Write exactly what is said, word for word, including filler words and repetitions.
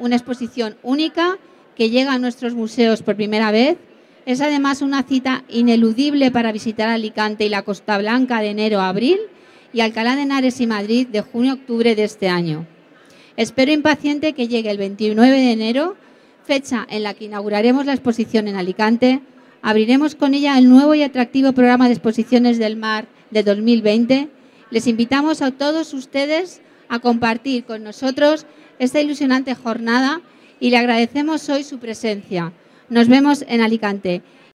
una exposición única que llega a nuestros museos por primera vez. Es además una cita ineludible para visitar Alicante y la Costa Blanca de enero a abril y Alcalá de Henares y Madrid de junio a octubre de este año. Espero impaciente que llegue el veintinueve de enero, fecha en la que inauguraremos la exposición en Alicante. Abriremos con ella el nuevo y atractivo programa de exposiciones del mar de dos mil veinte. Les invitamos a todos ustedes a compartir con nosotros esta ilusionante jornada y le agradecemos hoy su presencia. Nos vemos en Alicante.